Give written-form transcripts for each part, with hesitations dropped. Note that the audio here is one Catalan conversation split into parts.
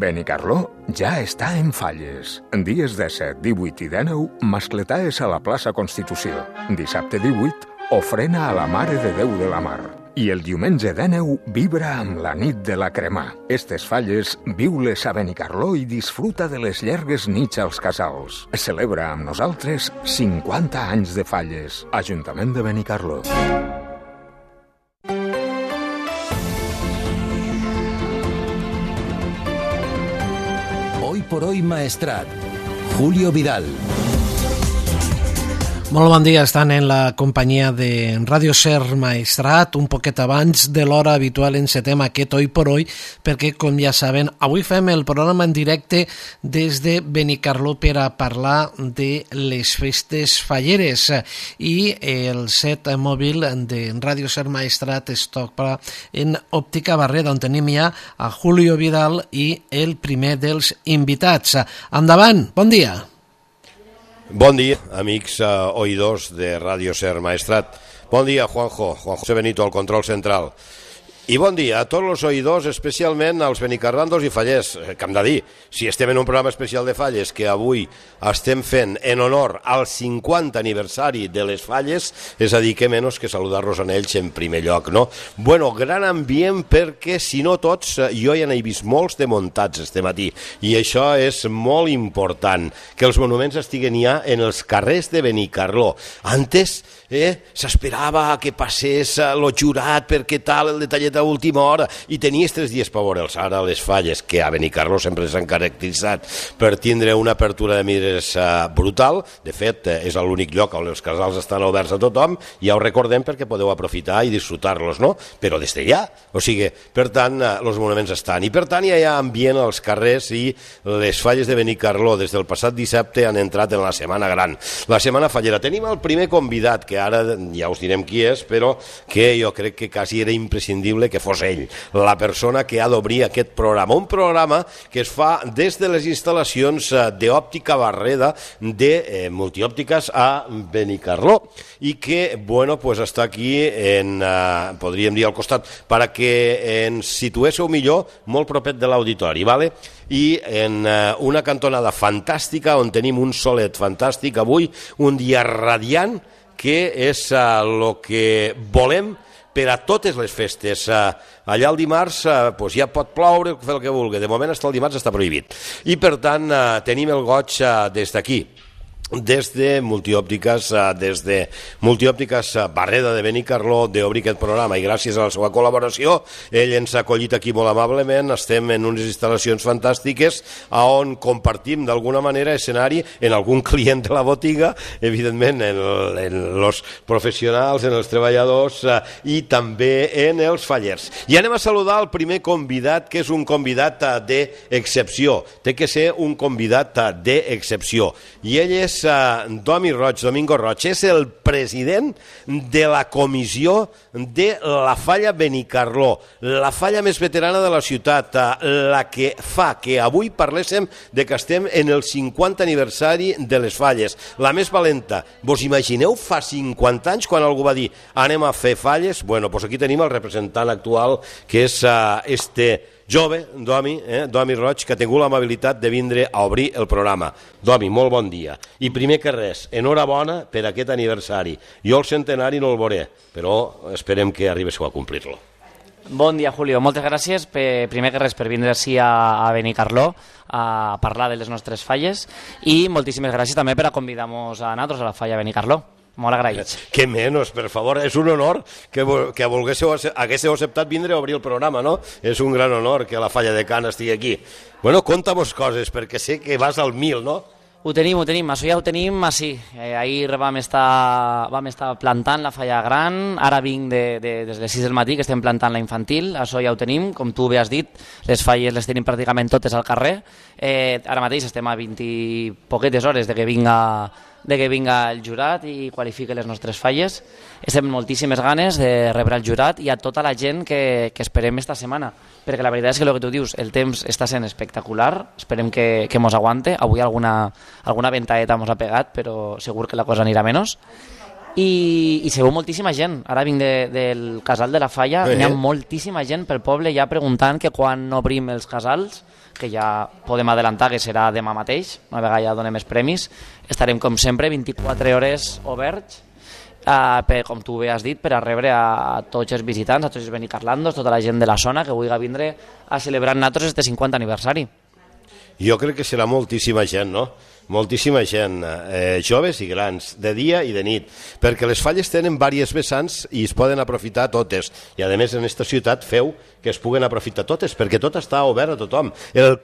Benicarló ja està en falles. Dies 17, 18 i 19, mascletaes a la plaça Constitució. Dissabte 18, ofrena a la Mare de Déu de la Mar. I el diumenge 19, vibra amb la nit de la cremà. Estes falles, viu-les a Benicarló i disfruta de les llargues nits als casals. Celebra amb nosaltres 50 anys de falles. Ajuntament de Benicarló. Hoy por hoy Maestrat, Julio Vidal. Molt bon dia, estan en la companyia de Radio Ser Maestrat. Un poquet abans de l'hora habitual encetem aquest Hoy por Hoy, perquè, com ja saben, avui fem el programa en directe des de Benicarló per a parlar de les festes falleres. I el set mòbil de Radio Ser Maestrat es toca en Òptica Barreda, on tenim ja a Julio Vidal i el primer dels invitats. Endavant, bon dia. Bon dia, amics oïdors de Radio Ser Maestrat. Bon dia, Juan José Benito, al control central. I bon dia a tots els oïdors, especialment als benicarrandos i fallers, que hem de dir, si estem en un programa especial de falles que avui estem fent en honor al 50 aniversari de les falles, és a dir, que menys que saludar-los a ells en primer lloc, no? Bueno, gran ambient perquè, si no tots, jo ja n'he vist molts de muntats este matí, i això és molt important, que els monuments estiguen ja en els carrers de Benicarló. Antes s'esperava que passés el jurat perquè tal, el detallet a última hora, i tenies 3 dies per veure'ls. Ara les falles, que a Benicarló sempre s'han caracteritzat per tindre una apertura de mires brutal, de fet és l'únic lloc on els casals estan oberts a tothom, ja ho recordem perquè podeu aprofitar i disfrutar-los, no? Però des de ja, o sigui, per tant, els monuments estan, i per tant ja hi ha ambient als carrers, i les falles de Benicarló des del passat dissabte han entrat en la setmana gran, la setmana fallera. Tenim el primer convidat, que ara ja us direm qui és, però que jo crec que quasi era imprescindible que fos ell, la persona que ha d'obrir aquest programa, un programa que es fa des de les instal·lacions d'Òptica Barreda de Multiòptiques a Benicarló, i que, bueno, pues està aquí en, podríem dir, al costat, perquè ens situéssiu millor molt propet de l'auditori, vale? I en una cantonada fantàstica on tenim un solet fantàstic avui, un dia radiant, que és el que volem per a totes les festes. Allà el dimarts ja pot ploure, fer el que vulgui. De moment, el dimarts està prohibit. I, per tant, tenim el goig des d'aquí, des de Multiòptiques, Barreda de Benicarló, d'obrir aquest programa, i gràcies a la seva col·laboració ell ens ha acollit aquí molt amablement. Estem en unes instal·lacions fantàstiques on compartim d'alguna manera escenari en algun client de la botiga, evidentment en els professionals, en els treballadors i també en els fallers. I anem a saludar el primer convidat, que és un convidat d'excepció. Té que ser un convidat d'excepció, i ell és Domingo Roig, és el president de la comissió de la falla Benicarló, la falla més veterana de la ciutat, la que fa que avui parléssim de que estem en el 50 aniversari de les falles, la més valenta. Vos imagineu fa 50 anys quan algú va dir anem a fer falles? Bueno, doncs aquí tenim el representant actual, que és este jove, Domi Roig, que ha tingut l'amabilitat de vindre a obrir el programa. Domi, molt bon dia. I primer que res, enhorabona per aquest aniversari. Jo el centenari no el veuré, però esperem que arribéssiu a complir-lo. Bon dia, Julio. Moltes gràcies, primer que res, per vindre així a Benicarló a parlar de les nostres falles, i moltíssimes gràcies també per a convidar-nos a nosaltres a la falla Benicarló. Molt agraïts. Que menys, per favor, és un honor que haguéssiu acceptat vindre a obrir el programa, no? És un gran honor que la falla de Can estigui aquí. Bueno, conta-mos coses, perquè sé que vas al 1000, no? Ho tenim, això ja ho tenim així. Ahir vam estar plantant la falla gran, ara vinc des de 6 del matí que estem plantant la infantil, això ja ho tenim, com tu bé has dit, les falles les tenim pràcticament totes al carrer. Ara mateix estem a 20 i poquetes hores de que vinga el jurat i qualifique les nostres falles. Estem amb moltíssimes ganes de rebre el jurat i a tota la gent que esperem esta setmana, perquè la veritat és que el que tu dius, el temps està sent espectacular, esperem que mos aguante. Avui alguna ventaeta mos ha pegat, però segur que la cosa anirà menys. i se veu moltíssima gent. Ara vinc del casal de la Falla, hi ha moltíssima gent pel poble ja preguntant que quan obrim els casals, que ja podem adelantar que serà demà mateix, una vegada ja donem els premis, estarem com sempre 24 hores oberts, com tu bé has dit, per a rebre a tots els visitants, a tots els benicarlandos, tota la gent de la zona que vulgui vindre a celebrar amb nosaltres este 50 aniversari. Jo crec que serà moltíssima gent, no? Moltíssima gent, joves i grans, de dia i de nit, perquè les falles tenen diverses vessants i es poden aprofitar totes, i a més en aquesta ciutat feu que es puguen aprofitar totes, perquè tot està obert a tothom. El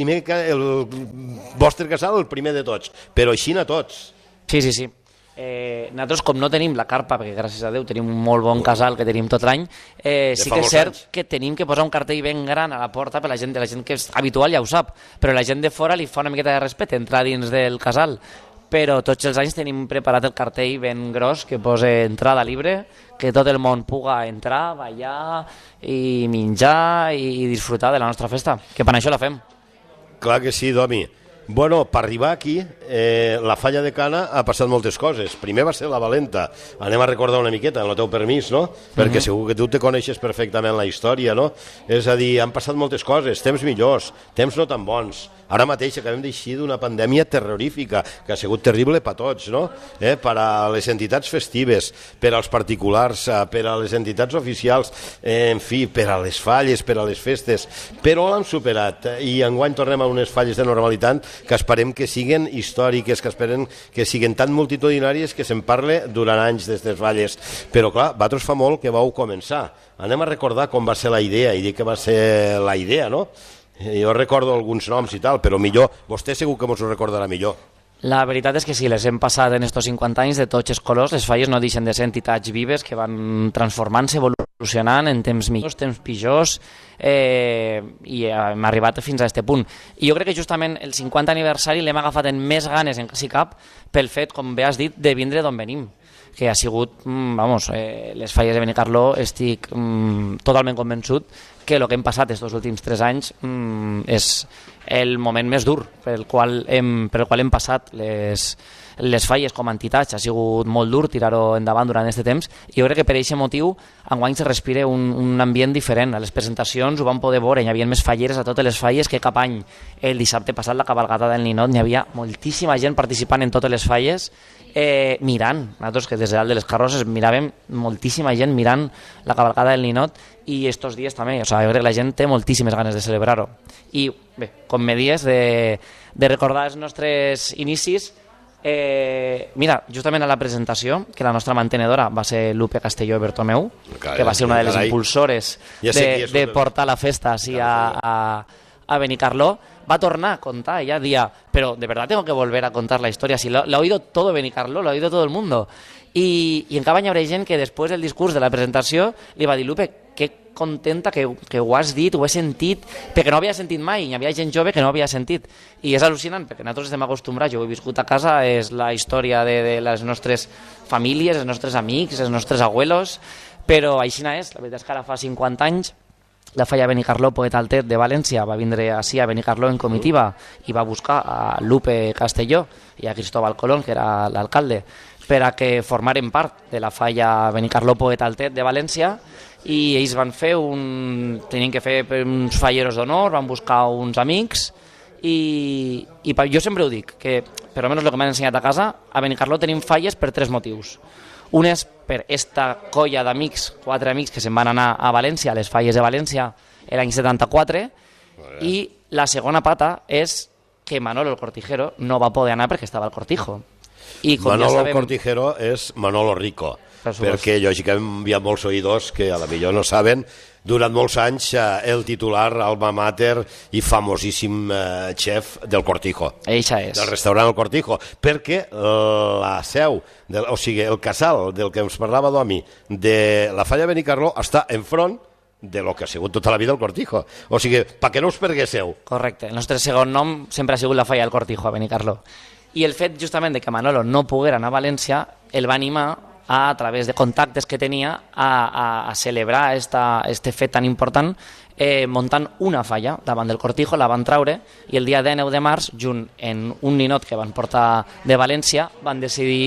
vostre casal el primer de tots, però així a tots. Sí. Nosaltres, com no tenim la carpa, perquè gràcies a Déu tenim un molt bon casal que tenim tot l'any, sí que és cert que tenim que posar un cartell ben gran a la porta per la gent que és habitual ja ho sap, però la gent de fora li fa una miqueta de respecte entrar dins del casal, però tots els anys tenim preparat el cartell ben gros que posa entrada libre, que tot el món puga entrar, ballar i menjar i disfrutar de la nostra festa, que per això la fem. Clar que sí, Domi. Bueno, per arribar aquí, la Falla de Cana ha passat moltes coses. Primer va ser la Valenta. Anem a recordar una miqueta, amb el teu permís, no? Perquè segur que tu te coneixes perfectament la història, no? És a dir, han passat moltes coses, temps millors, temps no tan bons. Ara mateix acabem d'eixir d'una pandèmia terrorífica, que ha sigut terrible per tots, no? Per a les entitats festives, per als particulars, per a les entitats oficials, en fi, per a les falles, per a les festes. Però l'han superat i enguany tornem a unes falles de normalitat que esperem que siguin històriques, que esperem que siguin tan multitudinàries que se'n parle durant anys d'aquestes falles. Però clar, vosaltres fa molt que vau començar. Anem a recordar com va ser la idea i dir que va ser la idea, no? Jo recordo alguns noms i tal, però millor, vostè segur que ens ho recordarà millor. La veritat és que sí, les hem passat en estos 50 anys de tots els colors. Les falles no deixen de ser entitats vives que van transformant-se, evolucionant en temps millors, temps pitjors, i hem arribat fins a aquest punt. I jo crec que justament el 50 aniversari l'hem agafat en més ganes, en quasi cap, pel fet, com bé has dit, de vindre d'on venim, que ha sigut, les falles de Benicarló, estic totalment convençut que el que hem passat aquests últims 3 anys és el moment més dur pel qual hem passat les falles com a entitats. Ha sigut molt dur tirar-ho endavant durant aquest temps i jo crec que per aquest motiu enguany se respira un ambient diferent. A les presentacions ho vam poder veure, hi havia més falleres a totes les falles que cap any. El dissabte passat, la cabalgata del Ninot, hi havia moltíssima gent participant en totes les falles, mirant. Nosaltres que des de dalt de les carrosses miràvem moltíssima gent mirant la cabalgata del Ninot i estos dies també, jo crec que la gent té moltíssimes ganes de celebrar-ho. I bé, com me dies de recordar els nostres inicis, mira, justament a la presentació, que la nostra mantenedora va ser Lupe Castelló i Bertomeu, que va ser una de les impulsores de portar la festa així a Benicarló, va tornar a contar, ella decía, pero de verdad tengo que volver a contar la historia, si lo ha oído todo Benicarló, lo ha oído todo el mundo. I en cada any hi haurà gent que després del discurs de la presentació li va dir, Lupe, que contenta que ho has dit, ho he sentit, perquè no havia sentit mai, hi havia gent jove que no havia sentit. I és al·lucinant, perquè nosaltres estem acostumbrats, jo ho he viscut a casa, és la història de les nostres famílies, els nostres amics, els nostres abuelos, però així és, la veritat és que ara fa 50 anys la Falla Benicarló Poeta Altet de València va vindre així a Benicarló en comitiva i va buscar a Lupe Castelló i a Cristóbal Colón, que era l'alcalde, per a que formaren part de la Falla Benicarló Poeta Altet de València i ells van fer tenien que fer uns falleros d'honor, van buscar uns amics i jo sempre ho dic, que per almenys el que m'han ensenyat a casa, a Benicarló tenim falles per 3 motius. Un és per esta colla d'amics, 4 amics que se'n van anar a València, a les falles de València, l'any 74, i la segona pata és que Manolo el Cortijero no va poder anar perquè estava al Cortijo. Manolo el Cortijero és Manolo Rico, perquè lògicament hi ha molts oïdors que a la millor no saben. Durant molts anys el titular, alma mater i famosíssim xef del Cortijo. Eixa és. Del restaurant El Cortijo, perquè la seu, o sigui, el casal del que ens parlava Domi, de la Falla Benicarló està enfront de lo que ha sigut tota la vida el Cortijo. O sigui, perquè no us perguéssiu. Correcte. El nostre segon nom sempre ha sigut la Falla del Cortijo a Benicarló. I el fet justament de que Manolo no poguera anar a València el va animar a través de contactes que tenia a celebrar este fet tan important muntant una falla davant del Cortijo, la van traure i el dia 19 de març, junt en un ninot que van portar de València, van decidir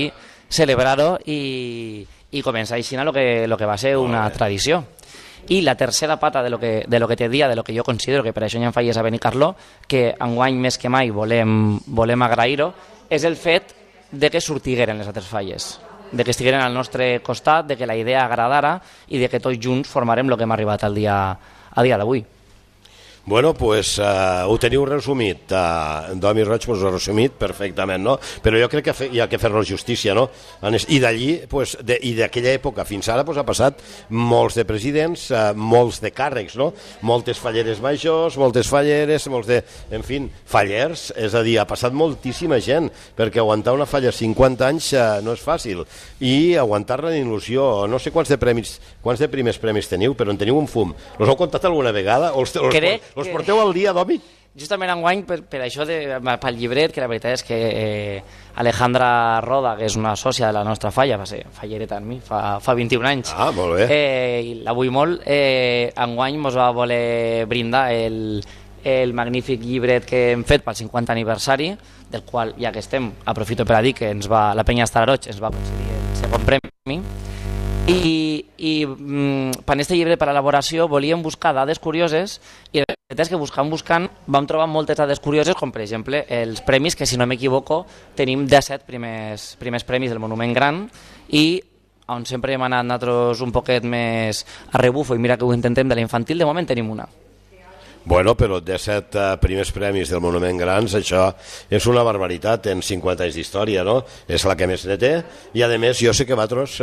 celebrar-ho i començar així lo que va ser una tradició. I la tercera pata de lo que te dia, de lo que jo considero que per això hi ha falles a Benicarló, que enguany més que mai volem agrair-ho, és el fet de que sortigueren les altres falles, de que estigueren al nostre costat, de que la idea agradara i de que tots junts formarem el que hem arribat a dia d'avui. Bueno, pues ho teniu resumit, Domi Roig ho ha resumit perfectament, no? Però jo crec que hi ha que fer-nos justícia, no? I d'allí, pues, i d'aquella època fins ara, pues, ha passat molts de presidents, molts de càrrecs, no? Moltes falleres majors, moltes falleres, en fi, fallers, és a dir, ha passat moltíssima gent, perquè aguantar una falla 50 anys no és fàcil, i aguantar-la en il·lusió, no sé quants de primers premis teniu, però en teniu un fum. Els heu comptat alguna vegada? Els porteu al dia, Domi? Justament enguany, per això pel llibret, que la veritat és que Alejandra Roda, que és una sòcia de la nostra falla, va ser fallereta en mi, fa 21 anys. Ah, molt bé. I la vull molt. Enguany mos va voler brindar el magnífic llibret que hem fet pel 50 aniversari, del qual, ja que estem, aprofito per a dir que la Penya Estararoig ens va concedir el segon premi. I per aquest llibre, per l'elaboració, volíem buscar dades curioses i la veritat és que buscant vam trobar moltes dades curioses, com per exemple els premis, que si no m'equivoco tenim 17 primers premis del Monument Gran, i on sempre hem anat nosaltres un poquet més a rebufo, i mira que ho intentem, de la infantil de moment tenim una. Bueno, però 17 primers premis del Monument Grans, això és una barbaritat en 50 anys d'història, no? És la que més ne té, i a més jo sé que vosaltres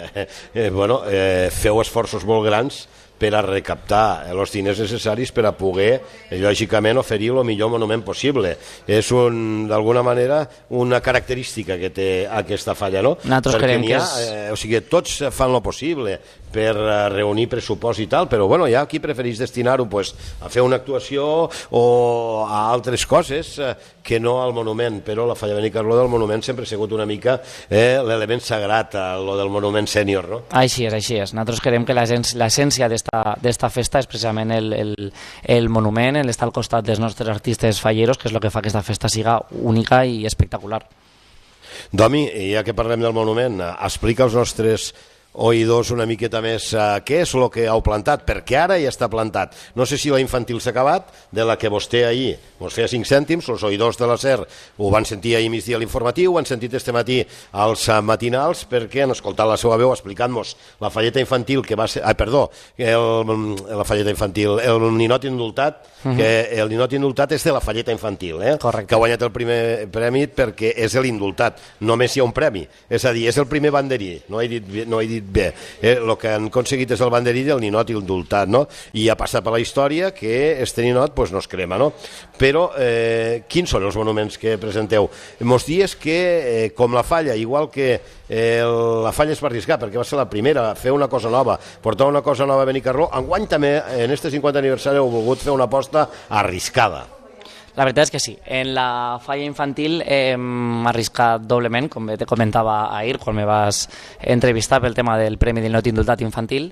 feu esforços molt grans per a recaptar els diners necessaris per a poder, lògicament, oferir el millor monument possible. És, d'alguna manera, una característica que té aquesta falla, no? Nosaltres creiem que és... O sigui, tots fan el possible per reunir pressupost i tal, però bueno, hi ha qui prefereix destinar-ho a fer una actuació o a altres coses que no al monument, però la falla Benicarló del monument sempre ha sigut una mica l'element sagrat, lo del monument sènior, no? Així és. Nosaltres creiem que l'essència d'esta festa és precisament el monument, l'estar al costat dels nostres artistes falleros, que és el que fa que aquesta festa siga única i espectacular. Domi, ja que parlem del monument, explica als nostres oïdors una miqueta més què és el que heu plantat, perquè ara ja està plantat. No sé si la infantil s'ha acabat, de la que vostè ahir ens feia 5 cèntims, els oïdors de la SER ho van sentir ahir migdia a l'informatiu, ho han sentit este matí als matinals, perquè han escoltat la seva veu explicant-nos la falleta infantil que va ser... la falleta infantil, el ninot indultat, que el ninot indultat és de la falleta infantil, Correcte. Que ha guanyat el primer premi perquè és l'indultat, només hi ha un premi, és a dir, és el primer banderí, no he dit bé, el que han aconseguit és el banderí del ninot indultat, no? I ha passat per la història que este ninot no es crema, no? Però quins són els monuments que presenteu? Mos dies que com la falla, igual que la falla es va arriscar perquè va ser la primera a fer una cosa nova, portar una cosa nova a Benicarló, enguany també en este 50 aniversari heu volgut fer una aposta arriscada. La veritat és que sí. En la falla infantil hem arriscat doblement, com te comentava ahir, quan me vas entrevistar pel tema del Premi del Ninot Indultat Infantil,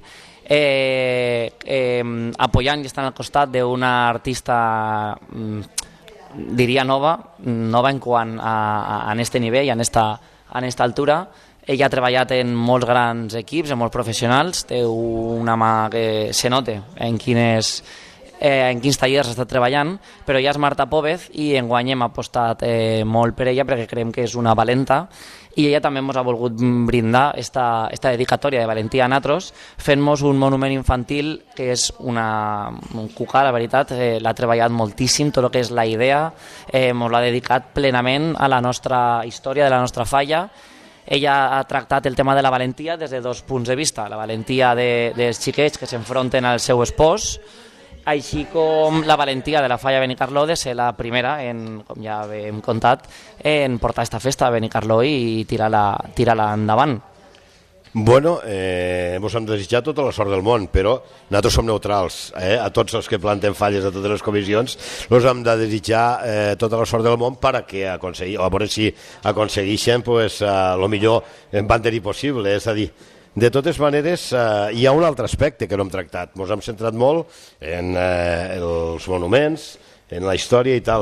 apoyant i estant al costat d'una artista, diria nova en quant a este nivell, a esta altura. Ella ha treballat en molts grans equips, en molts professionals, té una mà que se nota en quins tallers ha estat treballant, però ja és Marta Póvez i enguany hem apostat molt per ella perquè creiem que és una valenta i ella també ens ha volgut brindar esta dedicatòria de valentia a nosaltres fent-nos un monument infantil que és un cucar, la veritat, l'ha treballat moltíssim, tot el que és la idea, ens l'ha dedicat plenament a la nostra història de la nostra falla. Ella ha tractat el tema de la valentia des de dos punts de vista, la valentia dels xiquets que s'enfronten al seu espòs, així com la valentia de la falla Benicarló de ser la primera, com ja hem contat, en portar esta festa a Benicarló i tirar-la endavant. Bueno, ens hem desitjat tota la sort del món, però nosaltres som neutrals, a tots els que plantem falles a totes les comissions, ens hem de desitjar tota la sort del món per a veure si aconsegueixen el millor banderí possible, és a dir, de totes maneres, hi ha un altre aspecte que no hem tractat. Ens hem centrat molt en els monuments, en la història i tal,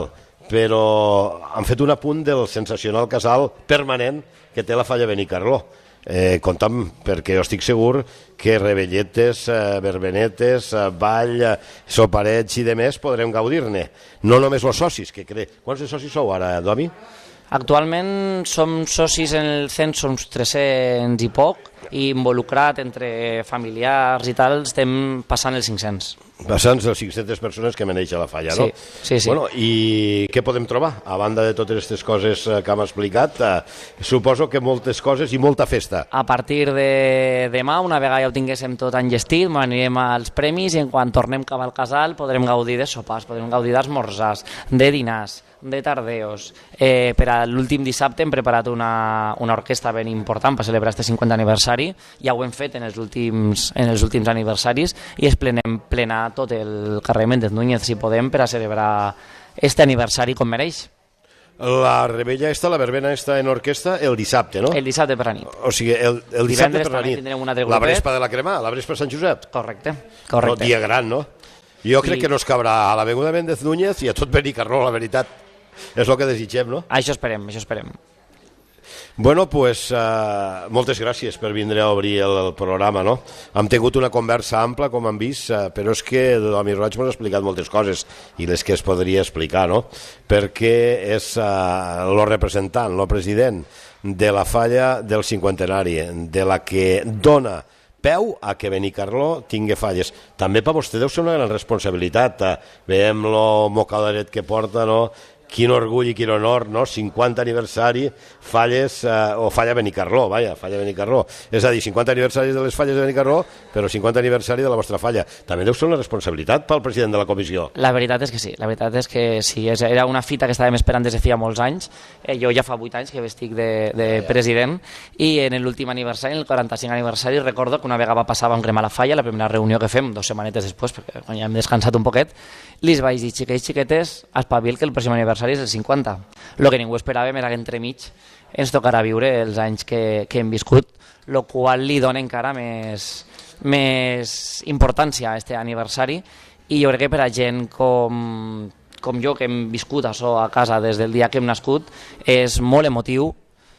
però han fet un apunt del sensacional casal permanent que té la Falla Benicarló. Compta'm, perquè jo estic segur que revelletes, verbenetes, ball, soparets i demés podrem gaudir-ne. No només els socis, que quants de socis sou ara, Domi? Actualment som socis en el cens, som 300 i poc, i involucrat entre familiars i tal estem passant els 500. Passant les 500 persones que maneix a la Falla, no? Sí. Bueno, i què podem trobar? A banda de totes aquestes coses que hem explicat, suposo que moltes coses i molta festa. A partir de demà, una vegada ja ho tinguéssim tot enllestit, anirem als premis i en quan tornem cap al casal podrem gaudir de sopars, podrem gaudir d'esmorzars, de dinars, de tardeos. Per a l'últim dissabte hem preparat una orquestra ben important per celebrar este 50 aniversari. Ja ho hem fet en els últims aniversaris i es plenar tot el carrer Méndez Núñez, si podem, per a celebrar este aniversari com mereix. La rebella esta, la verbena esta en orquestra, el dissabte, no? El dissabte per la nit. O sigui, el dissabte per la nit. La Vespa de la Cremà, la Vespa Sant Josep. Correcte. No, dia gran, no? Jo crec que no es cabrà a l'avinguda Méndez Núñez i a tot Benicarló, la veritat. És el que desitgem, no? Això esperem. Bueno, pues moltes gràcies per vindre a obrir el programa, no? Hem tingut una conversa ampla, com hem vist, però és que Domi Roig m'ha explicat moltes coses i les que es podria explicar, no? Perquè és el representant, el president de la Falla del cinquantenari, de la que dona peu a que Benicarló tingui falles. També per vostè deu ser una gran responsabilitat. Veiem lo mocaderet que porta, no? Quin orgull i quin honor, no? 50 aniversari, falles, o Falla Benicarló, Falla Benicarló. És a dir, 50 aniversaris de les falles de Benicarló, però 50 aniversari de la vostra falla. També deu ser una responsabilitat pel president de la comissió. La veritat és que sí, era una fita que estàvem esperant des de feia molts anys. Jo ja fa 8 anys que estic de president i en l'últim aniversari, en el 45 aniversari, recordo que una vegada passàvem cremar la falla, la primera reunió que fem, 2 setmanetes després, perquè ja hem descansat un poquet, li vaig dir, xiquets, espavil que el pròxim aniversari és el 50. El que ningú esperàvem era que entremig ens tocarà viure els anys que hem viscut, el qual li dona encara més importància a aquest aniversari, i jo crec que per a gent com jo, que hem viscut això a casa des del dia que hem nascut, és molt emotiu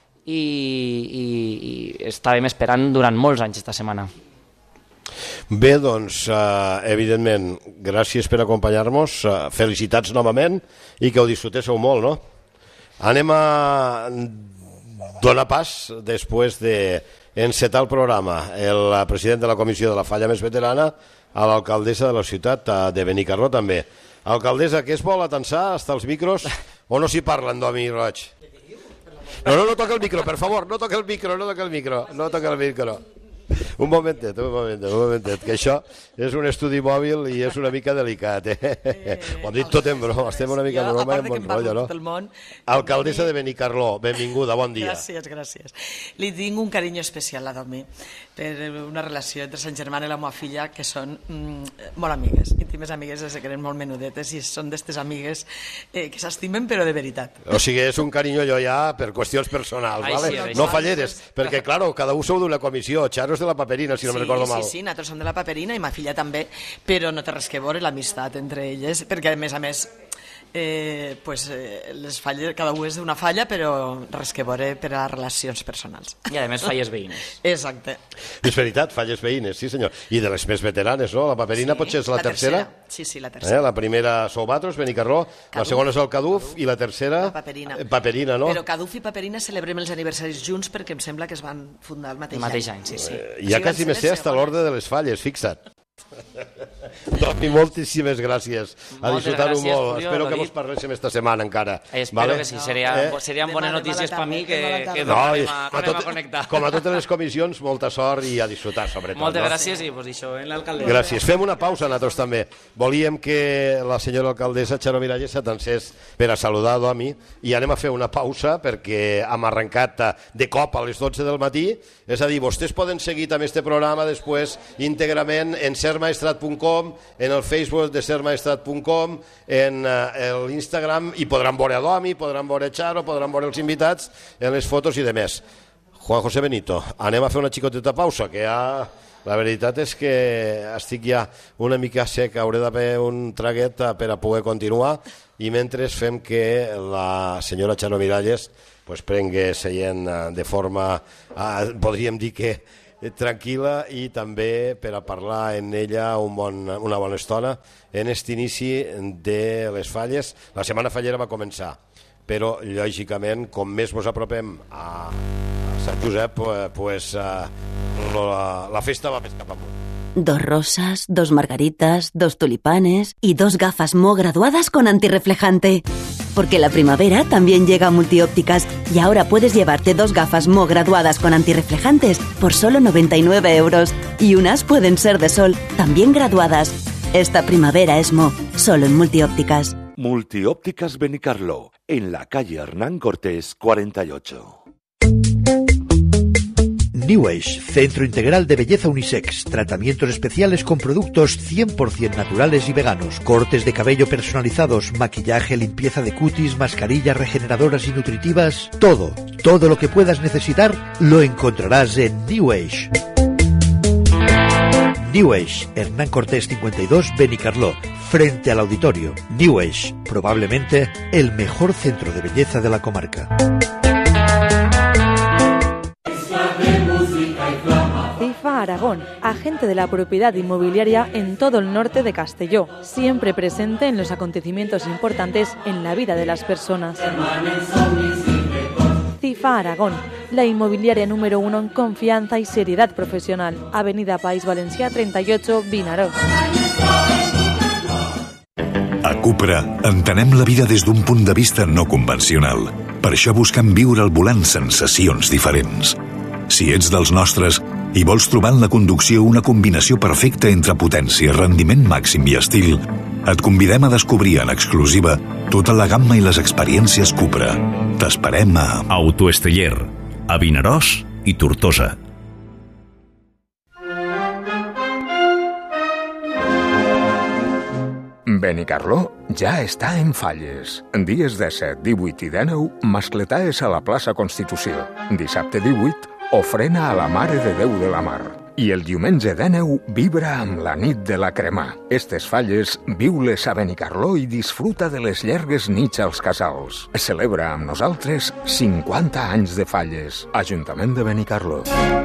i estàvem esperant durant molts anys esta setmana. Bé, doncs, evidentment, gràcies per acompanyar-nos, felicitats novament i que ho disfrutéssiu molt, no? Anem a donar pas, després d'encetar el programa, el president de la comissió de la Falla més veterana, a l'alcaldessa de la ciutat de Benicarló també. Alcaldessa, què es vol atensar? Hasta els micros? O no s'hi parlen, Domi Roig? No toca el micro, per favor, no toca el micro. Un momentet, que això és un estudi mòbil i és una mica delicat, Ho hem dit tot en broma, estem una mica en broma i en bon rotllo, no? Alcaldessa de Benicarló, benvinguda, bon dia. Gràcies. Li tinc un carinyo especial a Domi, per una relació entre Sant Germán i la meva filla, que són molt amigues, íntimes amigues, es queden molt menudetes i són d'estes amigues que s'estimen però de veritat. O sigui, és un carinyo allò ja per qüestions personals, ¿vale? No falleres, perquè, clar, cada un sou d'una comissió, Charo és de la Paperina, si no me recordo mal. Sí, nosaltres som de la Paperina i ma filla també, però no té res que veure l'amistat entre elles, perquè a més les falles, cada un és d'una falla, però res que veure per a relacions personals. I a més falles veïnes. Exacte. És veritat, falles veïnes, sí senyor. I de les més veteranes, no? La Paperina potser és la tercera? Sí, la tercera. La primera Sou Batros, Benicarló, la segona és el Caduf i la tercera... La Paperina. Paperina, no? Però Caduf i Paperina celebrem els aniversaris junts perquè em sembla que es van fundar el mateix any. Sí. Ja quasi me sé hasta l'ordre de les falles, fixa't. Domi, moltíssimes gràcies. A disfrutar-ho molt. Espero que mos parléssim esta setmana encara. Espero que sí. Serien bones notícies per mi que tornem a connectar. Com a totes les comissions, molta sort i a disfrutar, sobretot. Moltes gràcies i això en l'alcaldessa. Gràcies. Fem una pausa nosaltres també. Volíem que la senyora alcaldessa Charo Miralles s'atansés per a saludar a Domi i anem a fer una pausa perquè hem arrencat de cop a les 12 del matí. És a dir, vostès poden seguir també este programa després íntegrament en sermaestrat.com, en el Facebook de sermaestrat.com, en l'Instagram, i podran veure a Domi, podran veure Charo, podran veure els invitats en les fotos i demés. Juan José Benito, anem a fer una xicoteta pausa, que ja La veritat és que estic ja una mica sec, hauré d'haver un traguet per a poder continuar, i mentre fem que la senyora Charo Miralles pues, prengui seient de forma, podríem dir que tranquil·la, i també per a parlar en ella una bona estona en aquest inici de les falles. La setmana fallera va començar, però lògicament com més ens apropem a Sant Josep, pues, la festa va més cap amunt. 2 rosas, 2 margaritas, 2 tulipanes y 2 gafas Mo graduadas con antirreflejante. Porque la primavera también llega a Multiópticas y ahora puedes llevarte 2 gafas Mo graduadas con antirreflejantes por solo 99 €. Y unas pueden ser de sol, también graduadas. Esta primavera es Mo, solo en Multiópticas. Multiópticas Benicarló, en la calle Hernán Cortés 48. New Age, Centro Integral de Belleza Unisex, tratamientos especiales con productos 100% naturales y veganos, cortes de cabello personalizados, maquillaje, limpieza de cutis, mascarillas regeneradoras y nutritivas, todo lo que puedas necesitar lo encontrarás en New Age. New Age, Hernán Cortés 52, Benicarló, frente al auditorio. New Age, probablemente el mejor centro de belleza de la comarca. CIFA Aragón, agente de la propiedad inmobiliaria en todo el norte de Castelló, siempre presente en los acontecimientos importantes en la vida de las personas. CIFA Aragón, la inmobiliaria número 1 en confianza y seriedad profesional. Avenida País Valencià 38, Vinaròs. A Cupra entenem la vida des d'un punt de vista no convencional. Per això busquem viure al volant sensacions diferents. Si ets dels nostres i vols trobar en la conducció una combinació perfecta entre potència, rendiment màxim i estil, et convidem a descobrir en exclusiva tota la gamma i les experiències Cupra. T'esperem a Autoesteller, a Vinaròs i Tortosa. Benicarló ja està en falles. Dies 17, 18 i 19, mascletades a la plaça Constitució. Dissabte 18, ofrena a la Mare de Déu de la Mar. I el diumenge 19, vibra amb la nit de la cremà. Estes falles, viu-les a Benicarló i disfruta de les llargues nits als casals. Celebra amb nosaltres 50 anys de falles. Ajuntament de Benicarló.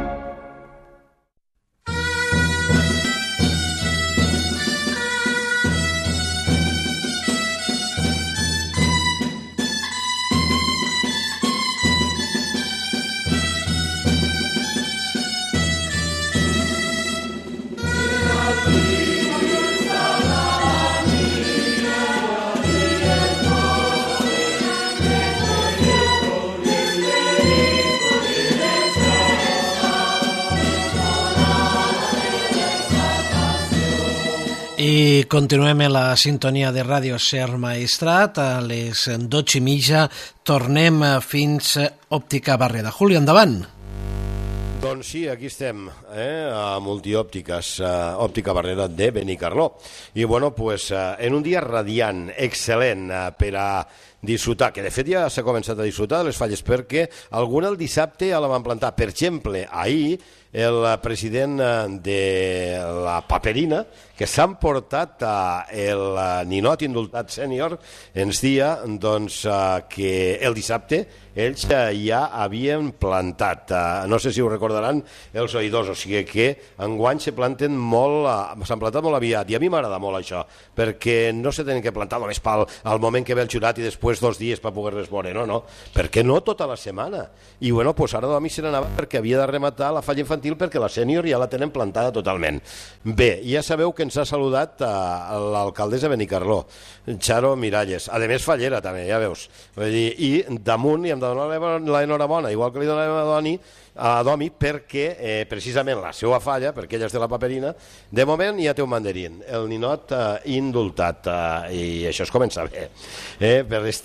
I continuem en la sintonia de Ràdio Ser Maestrat. A les 12:30 tornem fins Òptica Barreda. Juli, endavant. Doncs sí, aquí estem, a Multiòptiques, Òptica Barrera de Benicarló. I bueno, pues, en un dia radiant, excel·lent per a disfrutar, que de fet ja s'ha començat a disfrutar de les falles, perquè alguna el dissabte ja la van plantar. Per exemple, ahir el president de la Paperina, que s'han portat el ninot indultat sènior, ens dia doncs, que el dissabte ells ja havien plantat. No sé si ho recordaran els oïdors, o sigui que enguany s'han plantat molt aviat, i a mi m'agrada molt això, perquè no se tenen que plantar només al moment que ve el jurat i després 2 dies per poder-les veure, no, perquè no tota la setmana. I bueno, pues ara a mi se n'anava perquè havia de rematar la falla infantil, perquè la sènior ja la tenen plantada totalment. Bé, ja sabeu que ens ha saludat l'alcaldessa de Benicarló, Charo Miralles, a més fallera també, ja veus. I damunt hi hem de donar l'enhorabona, igual que li donem a Domi, perquè precisament la seva falla, perquè ella és de la Paperina, de moment ja té un mandarín, el ninot indultat, i això es comença bé, per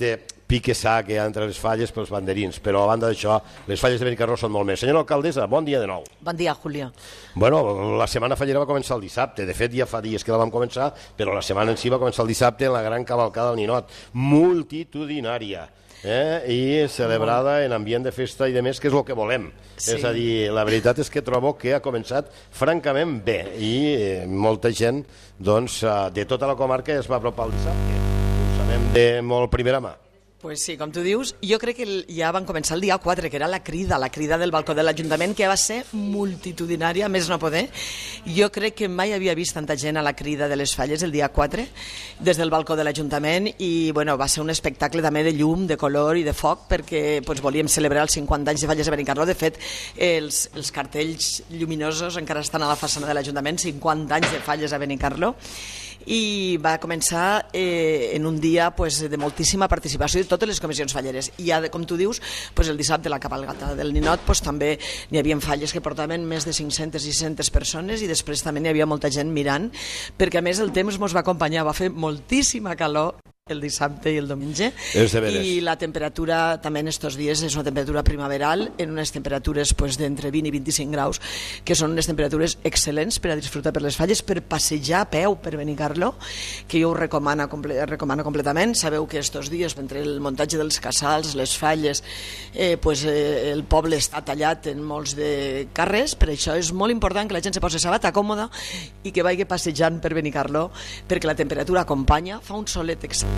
pique sa que hi ha entre les falles pels banderins, però a banda d'això, les falles de Benicarló són molt més. Senyora alcaldessa, bon dia de nou. Bon dia, Julio. Bueno, la setmana fallera va començar el dissabte, de fet ja fa dies que la vam començar, però la setmana en si va començar el dissabte en la gran cavalcada del Ninot, multitudinària. I celebrada en ambient de festa i de més, que és el que volem. Sí. És a dir, la veritat és que trobo que ha començat francament bé i molta gent doncs, de tota la comarca es va apropar al dissabte. Ho sabem de molt primera mà. Pues sí, com tu dius, jo crec que ja van començar el dia 4, que era la crida del balcó de l'Ajuntament, que va ser multitudinària, més no poder. Jo crec que mai havia vist tanta gent a la crida de les falles el dia 4, des del balcó de l'Ajuntament, i bueno, va ser un espectacle també de llum, de color i de foc, perquè pues, volíem celebrar els 50 anys de falles de Benicarló. De fet, els cartells lluminosos encara estan a la façana de l'Ajuntament, 50 anys de falles a Benicarló, i va començar en un dia pues, de moltíssima participació de totes les comissions falleres. I ja, com tu dius, pues, el dissabte la cabalgata del Ninot pues, també n'hi havia falles que portaven més de 500 i 600 persones, i després també n'hi havia molta gent mirant, perquè a més el temps ens va acompanyar, va fer moltíssima calor el dissabte i el diumenge, i la temperatura també en estos dies és una temperatura primaveral, en unes temperatures pues, d'entre 20 i 25 graus, que són unes temperatures excel·lents per a disfrutar per les falles, per passejar a peu per Benicarló, que jo ho recomano completament. Sabeu que estos dies, entre el muntatge dels casals, les falles, pues, el poble està tallat en molts de carrers, per això és molt important que la gent se posi sabata còmoda i que vagi passejant per Benicarló, perquè la temperatura acompanya, fa un solet excel·lent.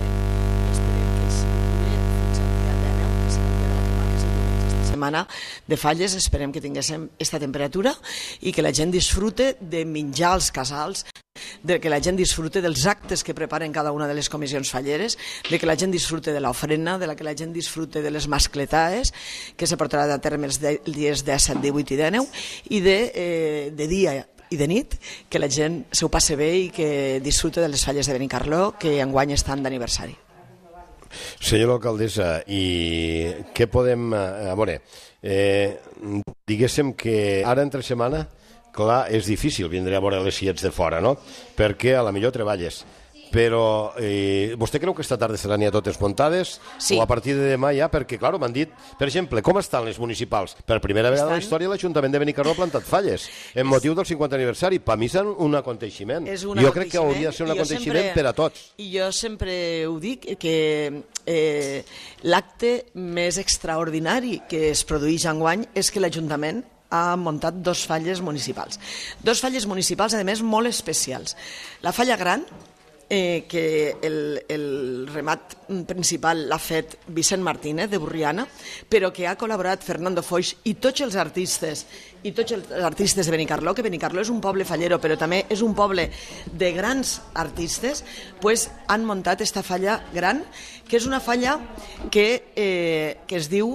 Setmana de falles, esperem que tinguéssim esta temperatura i que la gent disfrute de menjar als casals, de que la gent disfrute dels actes que preparen cada una de les comissions falleres, de que la gent disfrute de l'ofrena, de que la gent disfrute de les mascletaes que se portaran a terme els dies 17, 18 i 19, i de dia i de nit, que la gent s'ho passe bé i que disfrute de les falles de Benicarló, que enguany estan d'aniversari. Senyora alcaldessa, i què podem... A veure, diguéssim que ara entre setmana, clar, és difícil vindre a veure les si ets de fora, no? Perquè a la millor treballes. Però vostè creu que esta tarda seran ja totes muntades? Sí. O a partir de demà ja? Perquè, clar, m'han dit, per exemple, com estan les municipals? Per primera vegada en la història l'Ajuntament de Benicarló ha plantat falles en motiu del 50 aniversari. Per mi és un aconteixement. Jo crec que hauria de ser un aconteixement per a tots. I jo sempre ho dic, que l'acte més extraordinari que es produeix enguany és que l'Ajuntament ha muntat dos falles municipals. Dos falles municipals, a més, molt especials. La falla gran, que el remat principal l'ha fet Vicent Martínez de Burriana, però que ha col·laborat Fernando Foix i tots els artistes de Benicarló, que Benicarló és un poble fallero però també és un poble de grans artistes, pues han muntat esta falla gran, que és una falla que es diu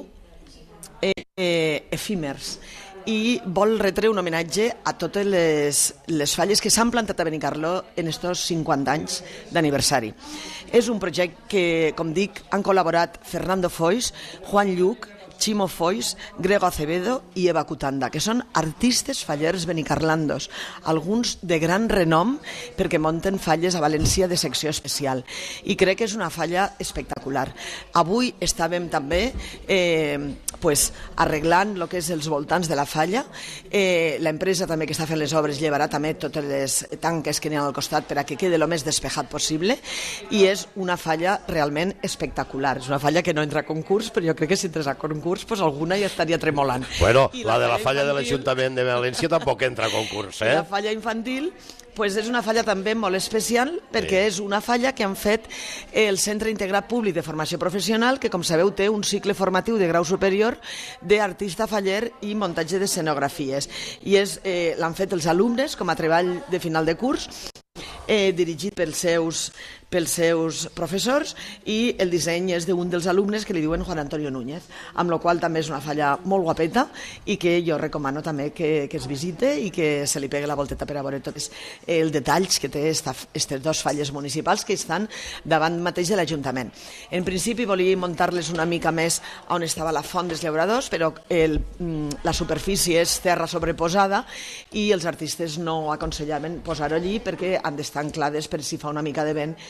Efímers, i vol retre un homenatge a totes les falles que s'han plantat a Benicarló en estos 50 anys d'aniversari. És un projecte que, com dic, han col·laborat Fernando Foix, Juan Lluc, Chimo Foix, Grego Acevedo i Eva Cutanda, que són artistes fallers benicarlandos, alguns de gran renom perquè munten falles a València de secció especial. I crec que és una falla espectacular. Avui estàvem també arreglant el que és els voltants de la falla. L'empresa també que està fent les obres llevarà també totes les tanques que n'hi ha al costat per a que quede el més despejat possible, i és una falla realment espectacular. És una falla que no entra a concurs, però jo crec que si entres a concurs pues alguna ja estaria tremolant. Bueno, la de la falla de l'Ajuntament de València tampoc entra a concurs, La falla infantil pues és una falla també molt especial, perquè és una falla que han fet el Centre Integrat Públic de Formació Professional, que com sabeu té un cicle formatiu de grau superior d'artista faller i muntatge d'escenografies, i l'han fet els alumnes com a treball de final de curs, dirigit pels seus professors, i el disseny és d'un dels alumnes que li diuen Juan Antonio Núñez, amb la qual també és una falla molt guapeta i que jo recomano també que es visite i que se li pegui la volteta per a veure tots els detalls que té aquestes dues falles municipals que estan davant mateix de l'Ajuntament. En principi volia muntar-les una mica més on estava la font dels llauradors, però la superfície és terra sobreposada i els artistes no aconsellaven posar-ho allí perquè han d'estar anclades per si fa una mica de vent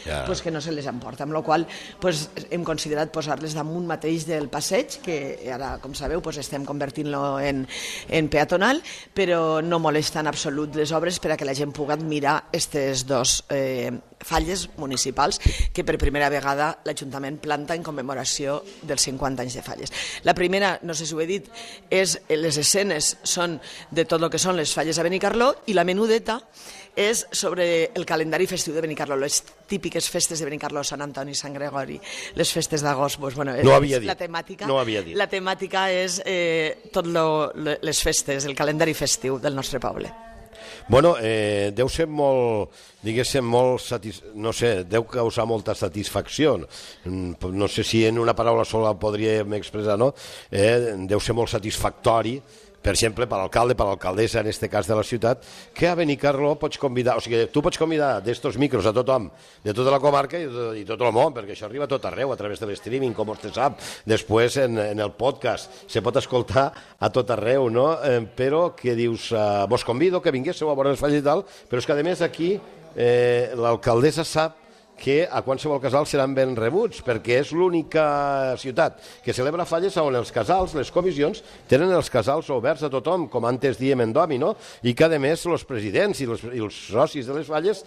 pues que no se les emporta, amb la qual pues, hem considerat posar-les damunt mateix del passeig, que ara, com sabeu, pues, estem convertint-lo en peatonal, però no molesta en absolut les obres per a que la gent pugui mirar aquestes dos falles municipals que per primera vegada l'Ajuntament planta en commemoració dels 50 anys de falles. La primera, no sé si ho he dit, és les escenes són de tot el que són les falles a Benicarló, i la menudeta és sobre el calendari festiu de Benicarló, les típiques festes de Benicarló, Sant Antoni, Sant Gregori, les festes d'agost. Pues, bueno, no havia dit. La temàtica és tot les festes, el calendari festiu del nostre poble. Bueno, deu ser molt, diguéssim, no sé, deu causar molta satisfacció. No sé si en una paraula sola podríem expressar, no? Deu ser molt satisfactori, per exemple, per l'alcalde, per l'alcaldessa, en este cas de la ciutat, que a Benicarló pots convidar, o sigui, tu pots convidar d'estos micros a tothom, de tota la comarca i tot el món, perquè això arriba a tot arreu, a través de l'streaming, com vostè sap. Després, en el podcast, se pot escoltar a tot arreu, no? Però que dius, vos convido que vinguéssiu a veure les falles i tal, però és que, a més, aquí l'alcaldessa sap que a qualsevol casal seran ben rebuts, perquè és l'única ciutat que celebra falles on els casals, les comissions, tenen els casals oberts a tothom, com antes diem en Domi, no? I que, a més, els presidents i els socis de les falles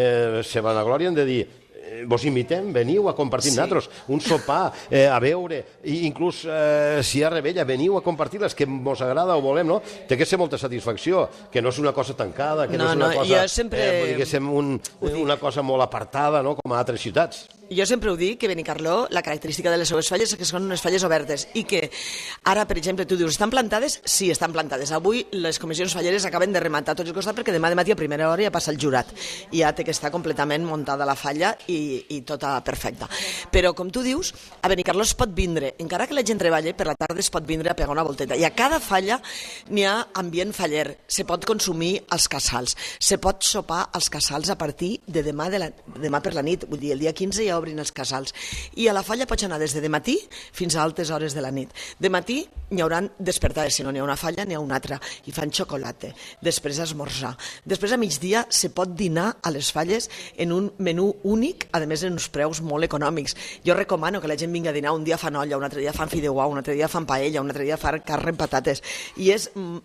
se vanaglorien de dir vos invitem, veniu a compartir amb nosaltres un sopar, a veure, i inclús si hi ha rebella, veniu a compartir les que mos agrada o volem, no? Té que ser molta satisfacció, que no és una cosa tancada, que no és una cosa, diguéssim, una cosa molt apartada, no?, com a altres ciutats. Jo sempre ho dic, que Benicarló, la característica de les seues falles és que són unes falles obertes i que ara, per exemple, tu dius, estan plantades? Sí, estan plantades. Avui les comissions falleres acaben de rematar tots els costats perquè demà de matí a primera hora ja passa el jurat i ja té que estar completament muntada la falla i tota perfecta. Però, com tu dius, a Benicarló es pot vindre, encara que la gent treballi, per la tarda es pot vindre a pegar una volteta. I a cada falla n'hi ha ambient faller, se pot consumir als casals, se pot sopar als casals a partir de demà per la nit, vull dir, el dia 15 ja obrin els casals. I a la falla pots anar des de matí fins a altes hores de la nit. De matí n'hi hauran despertades, si no n'hi ha una falla n'hi ha una altra, i fan xocolata, després esmorzar. Després a migdia se pot dinar a les falles en un menú únic, a més en uns preus molt econòmics. Jo recomano que la gent vingui a dinar, un dia fan olla, un altre dia fan fideuà, un altre dia fan paella, un altre dia fan carn amb patates, i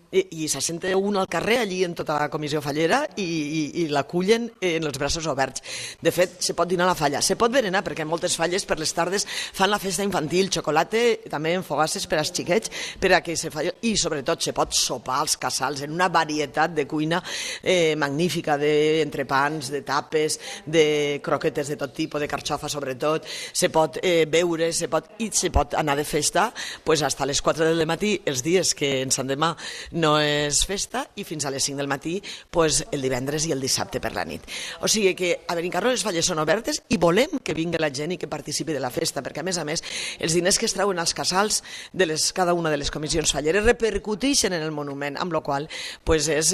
se senta un al carrer allí en tota la comissió fallera i l'acullen en els braços oberts. De fet, se pot dinar a la falla, se pot berenar, perquè moltes falles per les tardes fan la festa infantil, xocolata, també en fogasses per als xiquets, per a que se faci, i sobretot se pot sopar als casals en una varietat de cuina magnífica, d'entrepans, de tapes, de croquetes de tot tipus, de carxofa sobretot, se pot beure, se pot anar de festa pues, hasta les 4 del matí els dies que en Sant Demà no és festa i fins a les 5 del matí pues, el divendres i el dissabte per la nit. O sigui que a Benicarló les falles són obertes i volem que vingui la gent i que participi de la festa, perquè a més, els diners que es treuen als casals de cada una de les comissions falleres repercuteixen en el monument, amb la qual pues, és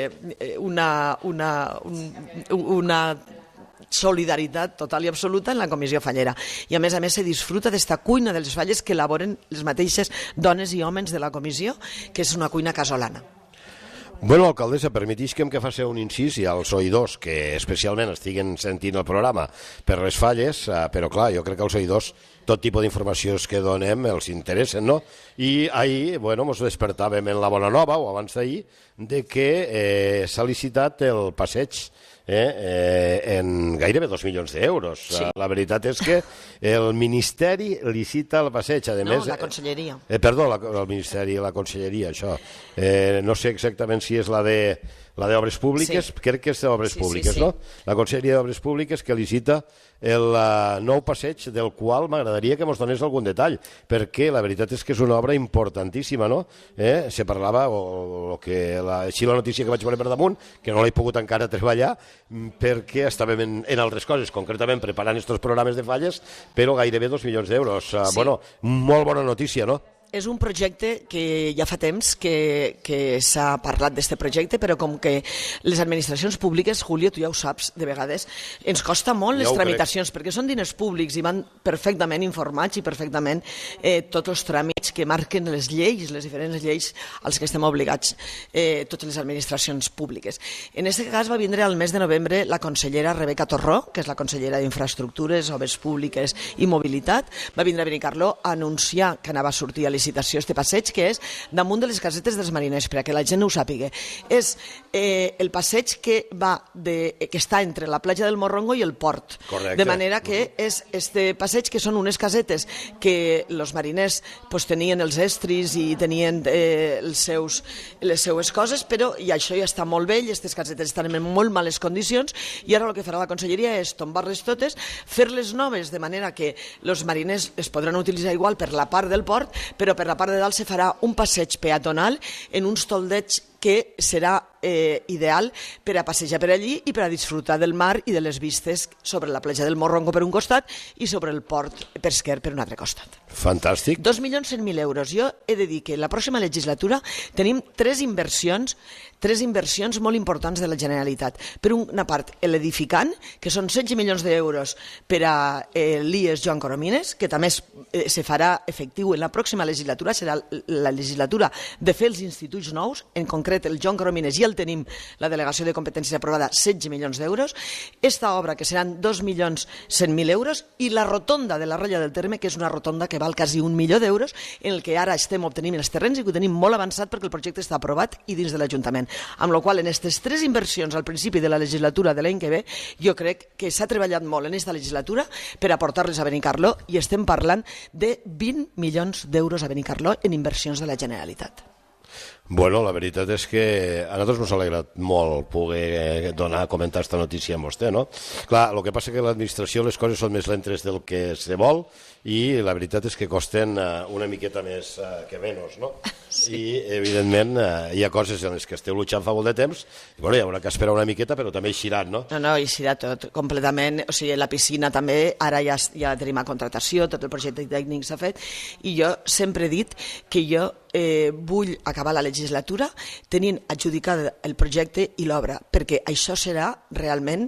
una solidaritat total i absoluta en la comissió fallera. I a més se disfruta d'esta cuina de les falles que elaboren les mateixes dones i homes de la comissió, que és una cuina casolana. Bueno, alcaldessa, permetisquem que faci un incís i als oïdors que especialment estiguen sentint el programa per les falles, però clar, jo crec que als oïdors tot tipus d'informacions que donem els interessen, no? I ahir, bueno, ens despertàvem en la bona nova, o abans d'ahir, de que s'ha licitat el passeig en gairebé 2 milions d'euros. Sí. La veritat és que el Ministeri licita el passeig. No, la Conselleria. Perdó, el Ministeri, la Conselleria, això. No sé exactament si és la d'Obres Públiques, sí. Crec que és d'Obres Públiques, no? La Conselleria d'Obres Públiques que licita el nou passeig, del qual m'agradaria que ens donés algun detall, perquè la veritat és que és una obra importantíssima, no? Se parlava, així la notícia que vaig veure per damunt, que no l'he pogut encara treballar, perquè estàvem en altres coses, concretament preparant aquests programes de falles, però gairebé 2 milions d'euros. Sí. Bueno, molt bona notícia, no? és un projecte que ja fa temps que s'ha parlat d'aquest projecte, però com que les administracions públiques, Julio, tu ja ho saps, de vegades ens costa molt les tramitacions, perquè són diners públics i van perfectament informats i perfectament tots els tràmits que marquen les lleis, les diferents lleis als que estem obligats totes les administracions públiques. En aquest cas va vindre al mes de novembre la consellera Rebeca Torró, que és la consellera d'Infraestructures, Obres Públiques i Mobilitat, va vindre a Benicarló a anunciar que anava a sortir a licitació este passeig, que és damunt de les casetes dels mariners, perquè la gent no ho sàpiga. És el passeig que està entre la platja del Morrongo i el port. Correcte. De manera que és este passeig que són unes casetes que els mariners tenien els estris i tenien les seues coses, però i això ja està molt vell, aquestes casetes estan en molt males condicions, i ara el que farà la conselleria és tombar-les totes, fer-les noves, de manera que els mariners es podran utilitzar igual per la part del port, però per la part de dalt se farà un passeig peatonal en uns toldets que serà ideal per a passejar per allí i per a disfrutar del mar i de les vistes sobre la platja del Morrongo per un costat i sobre el port pesquer per un altre costat. Fantàstic. 2.100.000 euros. Jo he de dir que la pròxima legislatura tenim tres inversions molt importants de la Generalitat. Per una part, l'edificant, que són 16 milions d'euros per a l'IES Joan Coromines, que també se farà efectiu en la pròxima legislatura, serà la legislatura de fer els instituts nous, en concret el Joan Coromines i el tenim la delegació de competències aprovada, 16 milions d'euros, esta obra que seran 2.100.000 euros i la rotonda de la Rella del Terme, que és una rotonda que val quasi 1 milió d'euros, en el que ara estem obtenint els terrenys i que ho tenim molt avançat perquè el projecte està aprovat i dins de l'Ajuntament. Amb la qual en aquestes tres inversions al principi de la legislatura de l'any que ve, jo crec que s'ha treballat molt en aquesta legislatura per aportar-les a Benicarló i estem parlant de 20 milions d'euros a Benicarló en inversions de la Generalitat. Bueno, la veritat és que a nosaltres ens ha alegrat molt poder comentar aquesta notícia amb vostè, no? Clar, el que passa és que a l'administració les coses són més lentes del que se vol i la veritat és que costen una miqueta més que menys, no? Sí. I, evidentment, hi ha coses en les que esteu luchant fa molt de temps i, bueno, hi haurà que esperar una miqueta, però també eixiran, no? No, eixirat tot, completament. O sigui, la piscina també, ara ja tenim a contratació, tot el projecte tècnic s'ha fet, i jo sempre he dit que jo vull acabar la legislatura tenint adjudicat el projecte i l'obra, perquè això serà realment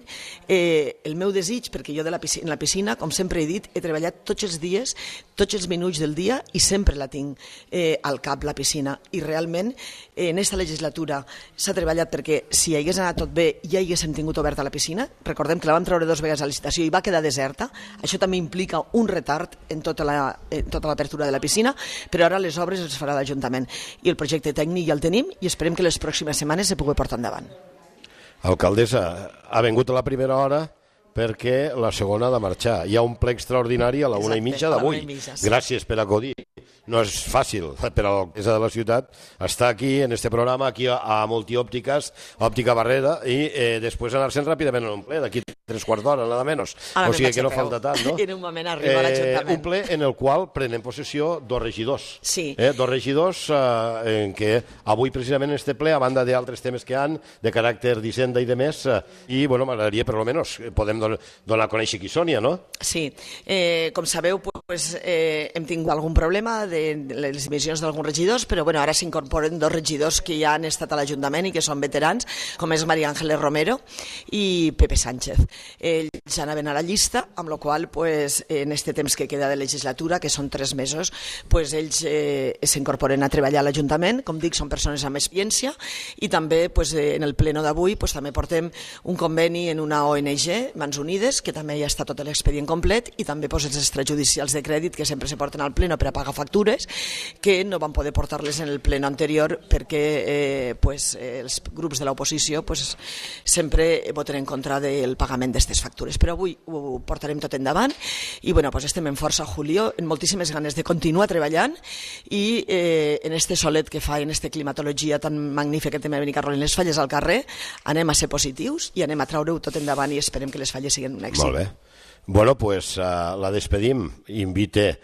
el meu desig, perquè jo en la piscina, com sempre he dit, he treballat tots els dies, tots els minuts del dia i sempre la tinc al cap, la piscina, i realment en aquesta legislatura s'ha treballat perquè si hagués anat tot bé ja haguéssim tingut oberta la piscina. Recordem que la vam treure 2 vegades a licitació i va quedar deserta, això també implica un retard en tota l'apertura de la piscina, però ara les obres les farà l'Ajuntament i el projecte tècnic ja el tenim i esperem que les pròximes setmanes se pugui portar endavant. Alcaldessa, ha vingut a la primera hora perquè la segona ha de marxar. Hi ha un ple extraordinari a la 1:30 d'avui. Gràcies per acudir. No és fàcil per a l'alcaldessa de la ciutat estar aquí en este programa, aquí a Multiòptiques, Òptica Barrera, i després anar-se'n ràpidament a un ple d'aquí 3/4 d'hora, nada menys. O sigui que no falta tant, no? En un moment arriba l'Ajuntament. Un ple en el qual prenen possessió 2 regidors. Sí. 2 regidors en què avui precisament en este ple, a banda d'altres temes que han de caràcter d'Hisenda i de més, i bueno, m'agradaria per almenys podem donar a conèixer qui són, no? Sí. Com sabeu, hem tingut algun problema de les emissions d'alguns regidors, però bueno, ara s'incorporen 2 regidors que ja han estat a l'Ajuntament i que són veterans, com és María Ángeles Romero i Pepe Sánchez. Ells anaven a la llista, amb la qual en este temps que queda de legislatura, que són 3 mesos, ells s'incorporen a treballar a l'Ajuntament. Com dic, són persones amb experiència i també en el pleno d'avui també portem un conveni en una ONG, Mans Unides, que també ja està tot l'expedient complet, i també els extrajudicials de crèdit que sempre se porten al pleno per a pagar factures, que no van poder portar-les en el pleno anterior perquè els grups de l'oposició sempre voten en contra del pagament d'aquestes factures. Però avui ho portarem tot endavant i estem en força, Julio, en moltíssimes ganes de continuar treballant i en este solet que fa, en esta climatologia tan magnífica que també a Benicarló, en les falles al carrer, anem a ser positius i anem a traure-ho tot endavant i esperem que les falles siguin un èxit. Molt bé. Bueno, la despedim. Invite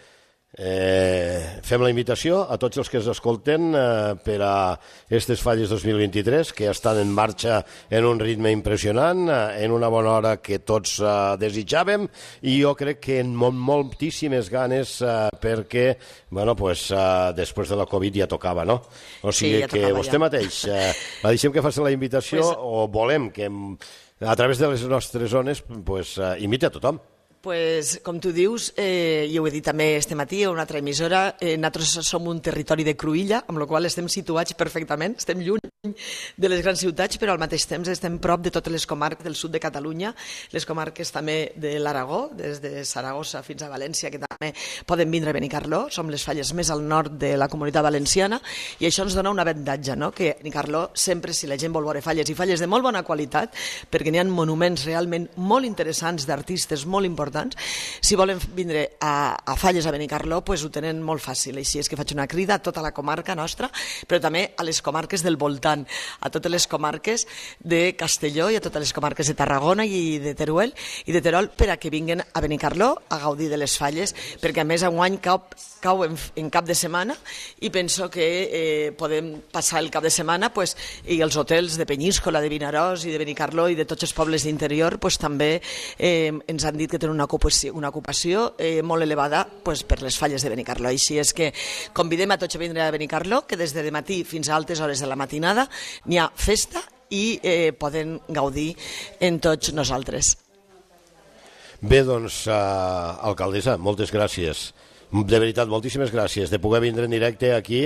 fem la invitació a tots els que ens escolten per a aquestes falles 2023 que estan en marxa en un ritme impressionant, en una bona hora que tots desitjàvem, i jo crec que en moltíssimes ganes perquè, bueno, pues, després de la Covid ja tocava, no? O sigui que vostè mateix, deixem que faci la invitació, o volem que a través de les nostres zones pues, inviti a tothom. Pues, com tu dius, i ho he dit també este matí a una altra emissora, nosaltres som un territori de cruïlla, amb la qual estem situats perfectament, estem lluny de les grans ciutats, però al mateix temps estem prop de totes les comarques del sud de Catalunya, les comarques també de l'Aragó, des de Saragossa fins a València, que també poden vindre a Benicarló, som les falles més al nord de la Comunitat Valenciana, i això ens dona un avantatge, no? Que a Benicarló sempre, si la gent vol veure falles, i falles de molt bona qualitat, perquè n'hi ha monuments realment molt interessants d'artistes molt importants, si volen vindre a falles a Benicarló, pues ho tenen molt fàcil. Així és que faig una crida a tota la comarca nostra, però també a les comarques del voltant, a totes les comarques de Castelló i a totes les comarques de Tarragona i de Teruel i de Terol, per a que vinguin a Benicarló a gaudir de les falles, perquè a més enguany cau en cap de setmana, i penso que podem passar el cap de setmana pues, i els hotels de Penyíscola, de Vinaròs i de Benicarló i de tots els pobles d'interior pues, també ens han dit que tenen una ocupació molt elevada pues, per les falles de Benicarló. Així és que convidem a tots a vindre a Benicarló, que des de matí fins a altes hores de la matinada n'hi ha festa i poden gaudir en tots nosaltres. Bé, doncs, alcaldessa, moltes gràcies. De veritat, moltíssimes gràcies de poder vindre en directe aquí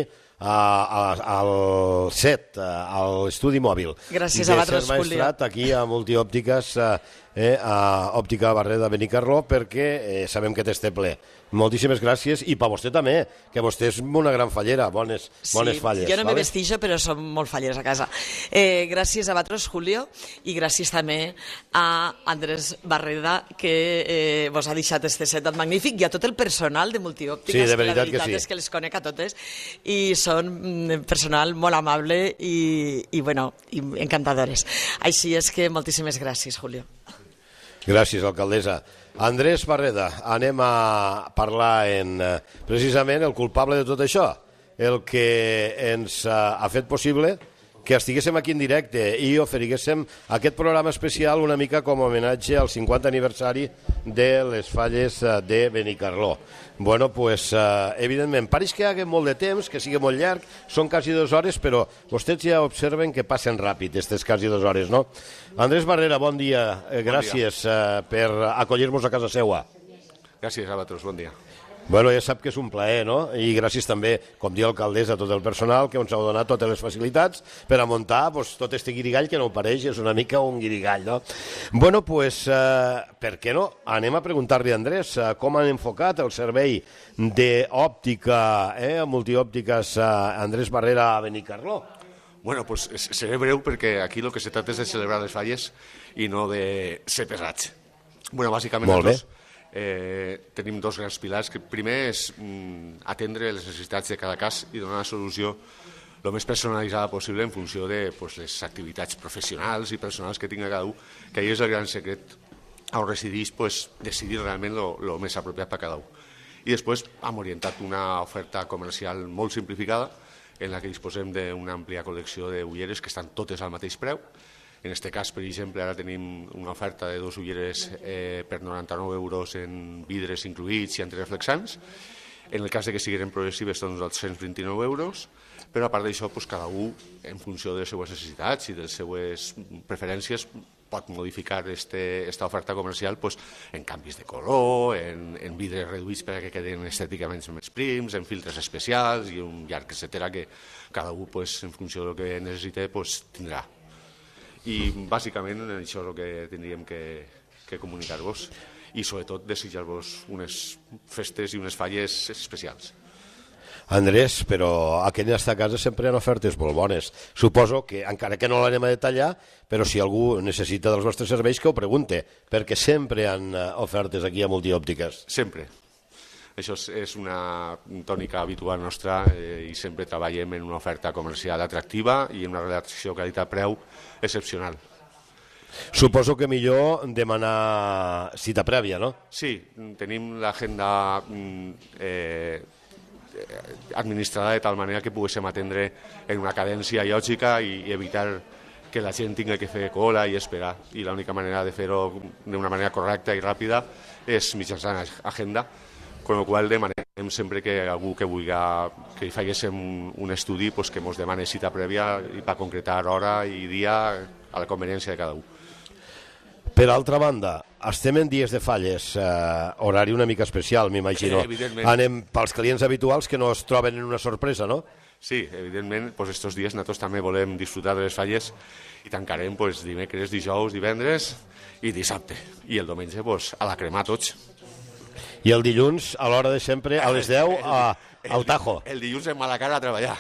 al set, a l'estudi mòbil. Gràcies a vosaltres, Julio. Aquí a Multiòptiques, a Òptica Barreda Benicarló, perquè sabem que t'està ple. Moltíssimes gràcies, i per vostè també, que vostè és una gran fallera, bones falles. Jo no me vestijo, però som molt falleres a casa. Gràcies a vosaltres, Julio, i gràcies també a Andrés Barreda, que vos ha deixat este set magnífic, i a tot el personal de Multiòptiques, sí, de veritat que sí. És que les conec a totes, i són personal molt amable i bueno, encantadores. Així és que moltíssimes gràcies, Julio. Gràcies, alcaldessa. Andrés Barreda, anem a parlar en precisament el culpable de tot això, el que ens ha fet possible que estiguéssim aquí en directe i oferiguéssim aquest programa especial una mica com a homenatge al 50 aniversari de les falles de Benicarló. Bueno, pues, evidentment, pareix que hi ha molt de temps, que sigui molt llarg, són quasi 2 hores, però vostès ja observen que passen ràpid, aquestes quasi 2 hores, no? Andrés Barrera, bon dia, gràcies per acollir-nos a casa seua. Gràcies a vosaltres, bon dia. Bueno, ja sap que és un plaer, no? I gràcies també, com diu l'alcaldessa, a tot el personal que ens heu donat totes les facilitats per a muntar tot este guirigall que no ho pareix, és una mica un guirigall, no? Bueno, pues, per què no? Anem a preguntar-li a Andrés com han enfocat el servei d'òptica, multiòptiques Andrés Barrera a Benicarló. Bueno, pues seré breu perquè aquí el que se tracta és de celebrar les falles i no de ser pesats. Bueno, bàsicament molt bé. Tenim 2 grans pilars. Que primer és atendre les necessitats de cada cas i donar una solució el més personalitzada possible en funció de les activitats professionals i personals que tinga cada un, que ahir és el gran secret on resideix decidir realment el més apropiat per cada un. I després hem orientat una oferta comercial molt simplificada en la que disposem d'una àmplia col·lecció d'ulleres que estan totes al mateix preu. En aquest cas, per exemple, ara tenim una oferta de 2 ulleres per 99 euros en vidres incluïts i antireflexants. En el cas que siguin progressives són els 129 euros, però a part d'això, cada un, en funció de les seues necessitats i de les seues preferències, pot modificar aquesta oferta comercial en canvis de color, en vidres reduïts perquè queden estèticament més prims, en filtres especials i un llarg, etcètera, que cada un, en funció del que necessita, tindrà. I bàsicament això és el que tindríem que comunicar-vos i sobretot desitjar-vos unes festes i unes falles especials. Andrés, però aquí en aquesta casa sempre hi ha ofertes molt bones. Suposo que, encara que no l'anem a detallar, però si algú necessita dels vostres serveis que ho pregunte, perquè sempre hi ha ofertes aquí a Multiòptiques. Sempre. Això és una tònica habitual nostra i sempre treballem en una oferta comercial atractiva i en una relació qualitat-preu excepcional. Suposo que millor demanar cita prèvia, no? Sí, tenim l'agenda administrada de tal manera que poguéssim atendre en una cadència lògica i evitar que la gent tingui que fer cola i esperar. I l'única manera de fer-ho d'una manera correcta i ràpida és mitjançant agenda, con lo qual demanem sempre que algú que vulgui que faguéssim un estudi pues que ens demane cita prèvia i per concretar hora i dia a la conveniència de cada un. Per altra banda, estem en dies de falles, horari una mica especial, m'imagino. Evidentment. Anem pels clients habituals que no es troben en una sorpresa, no? Sí, evidentment, pues estos dies nosaltres també volem disfrutar de les falles i tancarem pues, dimecres, dijous, divendres i dissabte. I el diumenge pues, a la cremar tots. I el dilluns, a l'hora de sempre, a les 10, al Tajo. El dilluns en Malacara a treballar.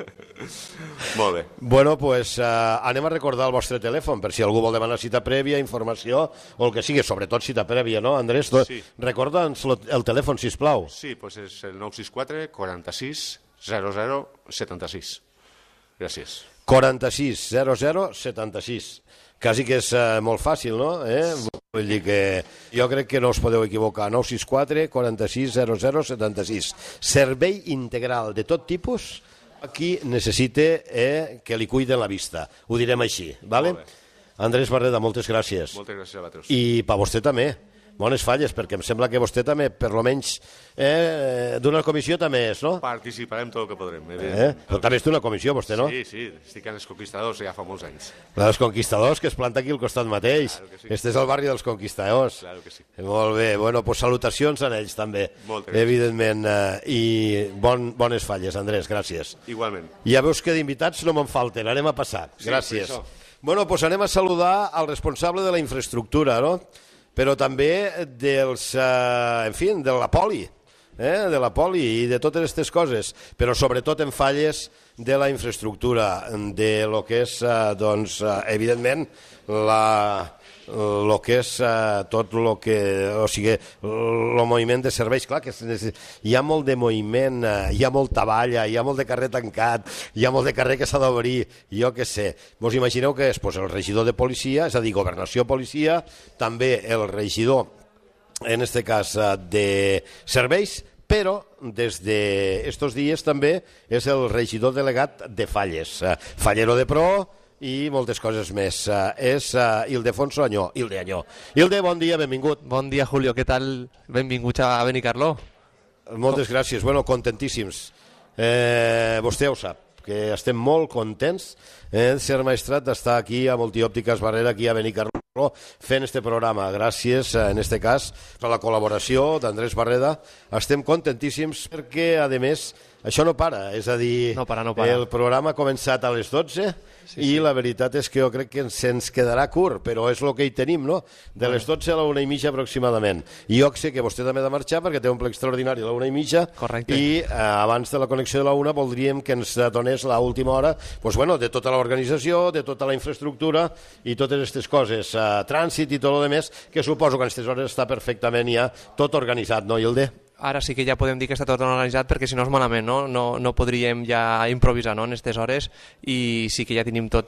Molt bé. Bueno, pues anem a recordar el vostre telèfon, per si algú vol demanar cita prèvia, informació, o el que sigui, sobretot cita prèvia, no, Andrés? Sí. Recorda'ns el telèfon, sisplau. Sí, pues és el 964 46 00 76. Gràcies. 46 00 76. Quasi que és molt fàcil, no? Vull dir que jo crec que no us podeu equivocar. 964 46 00 76. Servei integral de tot tipus a qui necessite que li cuiden la vista. Ho direm així, ¿vale? Andrés Barreda, moltes gràcies. Moltes gràcies a vosaltres. I per vostè també. Bones falles, perquè em sembla que vostè també, per lo menys, d'una comissió també és, no? Participarem tot el que podrem. Però també és d'una comissió, vostè, no? Sí, estic en els Conquistadors ja fa molts anys. Els Conquistadors, que es planta aquí al costat mateix. Claro que sí. Este és el barri dels Conquistadors. Claro que sí. Molt bé, bueno, pues salutacions a ells també. Moltes gràcies. Evidentment, i bones falles, Andrés, gràcies. Igualment. Ja veus que d'invitats no me'n falten, anem a passar. Sí, gràcies. Bueno, pues anem a saludar al responsable de la infraestructura, no? Però també dels, en fi, de la poli, de la poli i de totes aquestes coses, però sobretot en falles de la infraestructura, de lo que és, doncs, evidentment, el que és tot el que, o sigui, el moviment de serveis. Clar, que hi ha molt de moviment, hi ha molta valla, hi ha molt de carrer tancat, hi ha molt de carrer que s'ha d'obrir, jo què sé. Vos imagineu que és el regidor de policia, és a dir, governació policia, també el regidor, en este cas, de serveis, però des d'estos dies també és el regidor delegat de falles, fallero de pro, i moltes coses més. És Ildefonso Añó. Ilde, bon dia, benvingut. Bon dia, Julio, què tal? Benvinguts a Benicarló. Moltes gràcies, bueno, contentíssims. Vostè ho sap, que estem molt contents de ser maestrat d'estar aquí a Multiòptiques Barrera, aquí a Benicarló, fent este programa. Gràcies, en este cas, per la col·laboració d'Andrés Barreda. Estem contentíssims perquè, a més, això no para, és a dir, no para. El programa ha començat a les 12 i la veritat és que jo crec que se'ns quedarà curt, però és el que hi tenim, no? De les 12 a la 1:30 aproximadament. I jo sé que vostè també ha de marxar perquè té un ple extraordinari a la 1:30. Correcte. I abans de la connexió de la 1 voldríem que ens donés l'última hora de tota l'organització, de tota la infraestructura i totes aquestes coses, trànsit i tot el més, que suposo que en aquestes hores està perfectament ja tot organitzat, no, Hilde? Ara sí que ja podem dir que està tot organitzat perquè si no és malament, no? No podríem ja improvisar, no?, en aquestes hores, i sí que ja tenim tot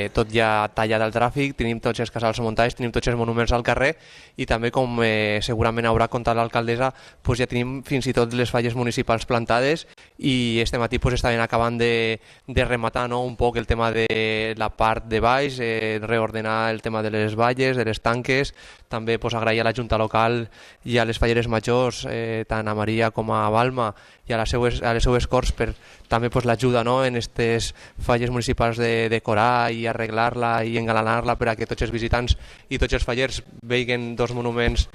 ja tallat al tràfic, tenim tots els casals muntats, tenim tots els monuments al carrer i també, com segurament haurà contat l'alcaldessa, pues ja tenim fins i tot les falles municipals plantades i este matí pues estaven acabant de rematar, no?, un poc el tema de la part de baix, reordenar el tema de les valles, de les tanques, també pues agrair a la Junta Local i a les falleres majors, tant a Maria com a Balma i a les seues corts per també pues, l'ajuda, no?, en aquestes falles municipals de decorar i arreglar-la i engalanar-la per a que tots els visitants i tots els fallers vegin dos monuments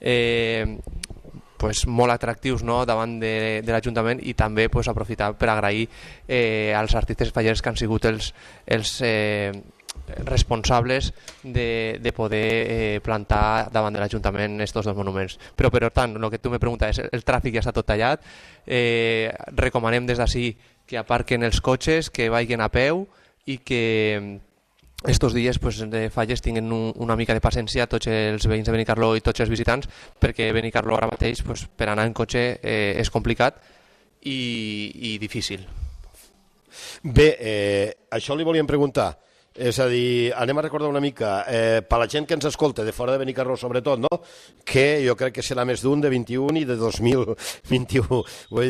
pues, molt atractius, no?, davant de l'Ajuntament, i també pues, aprofitar per agrair als artistes fallers que han sigut els responsables de poder plantar davant de l'Ajuntament estos dos monuments. Però per tant, el que tu me preguntes, el tràfic ja està tot tallat, recomanem des d'ací que aparquen els cotxes, que vagin a peu i que estos dies pues, de falles tinguin una mica de paciència tots els veïns de Benicarló i tots els visitants, perquè Benicarló ara mateix pues, per anar en cotxe és complicat i difícil. Bé, això li volíem preguntar. És a dir, anem a recordar una mica, per la gent que ens escolta, de fora de Benicarló sobretot, no? Que jo crec que serà més d'un de 21 i de 2021. Vull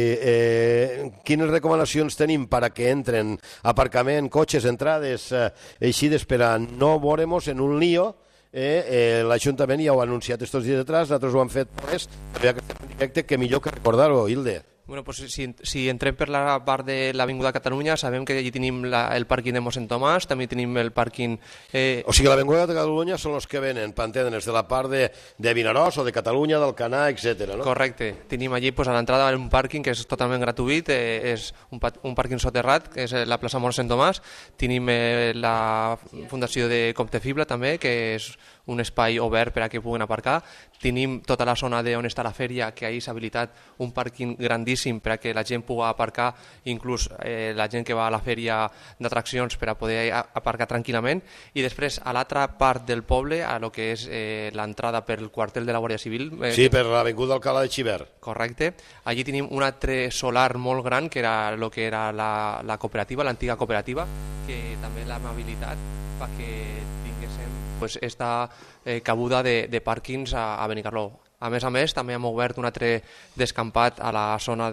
dir, quines recomanacions tenim per a que entren aparcament, cotxes, entrades, eixides per a no veure-nos en un lío? L'Ajuntament ja ho ha anunciat estos dies atrás, nosaltres ho hem fet res, però ja que estem en directe, que millor que recordar-ho, Hilde. Bueno, pues si entrem per la part de l'Avinguda Catalunya, sabem que allí tenim el pàrquing de Mossèn Tomàs, també tenim el pàrquing... O sigui, l'Avinguda Catalunya són els que venen, per entendre's, de la part de Vinaròs o de Catalunya, d'Alcanar, etc. No? Correcte. Tenim allí a l'entrada un pàrquing que és totalment gratuït, és un pàrquing soterrat, que és la plaça Mossèn Tomàs. Tenim la Fundació de Comte Fibla, també, que és un espai obert per a que puguen aparcar. Tenim tota la zona on està la fèria, que ahir s'ha habilitat un pàrquing grandíssim per a que la gent pugui aparcar, inclús la gent que va a la fèria d'atraccions per a poder aparcar tranquil·lament. I després, a l'altra part del poble, a lo que és l'entrada per el quartel de la Guàrdia Civil... Sí, per l'Avinguda Alcalá de Xivert. Correcte. Allí tenim un altre solar molt gran, que era el que era la cooperativa, l'antiga cooperativa, que també l'amabilitat fa que tinguéssim esta cabuda de pàrquings a Benicarló. A més, també hem obert un altre descampat a la zona